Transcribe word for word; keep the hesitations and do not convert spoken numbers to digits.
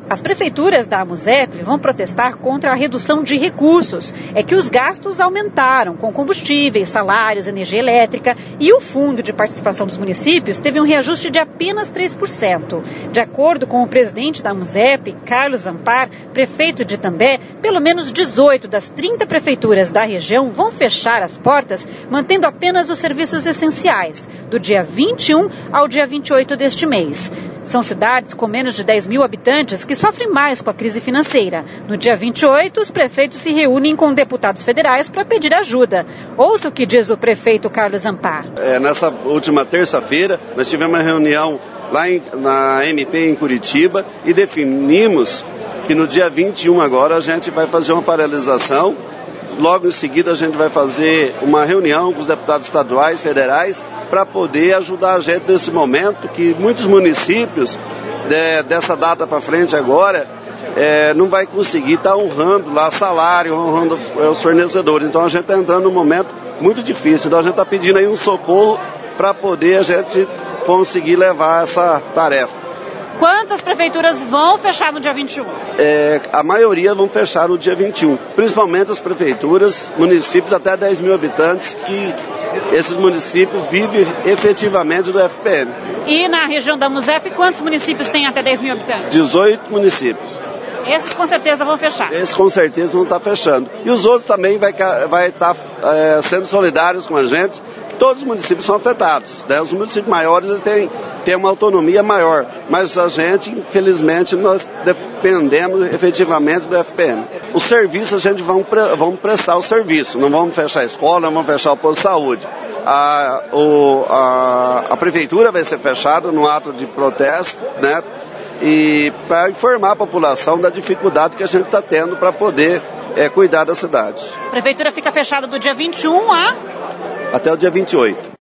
As prefeituras da AMUSEP vão protestar contra a redução de recursos. É que os gastos aumentaram com combustíveis, salários, energia elétrica e o Fundo de Participação dos Municípios teve um reajuste de apenas três por cento. De acordo com o presidente da AMUSEP, Carlos Zampar, prefeito de Itambé, pelo menos dezoito das trinta prefeituras da região vão fechar as portas, mantendo apenas os serviços essenciais, do dia vinte e um ao dia vinte e oito deste mês. São cidades com menos de dez mil habitantes que sofrem mais com a crise financeira. No dia vinte e oito, os prefeitos se reúnem com deputados federais para pedir ajuda. Ouça o que diz o prefeito Carlos Zampar. É, nessa última terça-feira, nós tivemos uma reunião lá em, na M P em Curitiba e definimos que no dia vinte e um agora a gente vai fazer uma paralisação. Logo em seguida a gente vai fazer uma reunião com os deputados estaduais, federais, para poder ajudar a gente nesse momento que muitos municípios, de, dessa data para frente agora, é, não vai conseguir estar tá honrando lá salário, honrando é, os fornecedores. Então a gente está entrando num momento muito difícil. Então a gente está pedindo aí um socorro para poder a gente conseguir levar essa tarefa. Quantas prefeituras vão fechar no dia vinte e um? É, a maioria vão fechar no dia vinte e um, principalmente as prefeituras, municípios até dez mil habitantes, que esses municípios vivem efetivamente do F P M. E na região da AMUSEP, quantos municípios têm até dez mil habitantes? dezoito municípios. Esses com certeza vão fechar. Esses com certeza vão estar fechando. E os outros também vai, vai estar é, sendo solidários com a gente. Todos os municípios são afetados, né? Os municípios maiores eles têm, têm uma autonomia maior, mas a gente, infelizmente, nós dependemos efetivamente do F P M. Os serviços a gente vamos, vamos prestar o serviço, não vamos fechar a escola, não vamos fechar o posto de saúde. A, o, a, a prefeitura vai ser fechada no ato de protesto, né? E para informar a população da dificuldade que a gente está tendo para poder é, cuidar da cidade. A prefeitura fica fechada do dia vinte e um a... até o dia vinte e oito.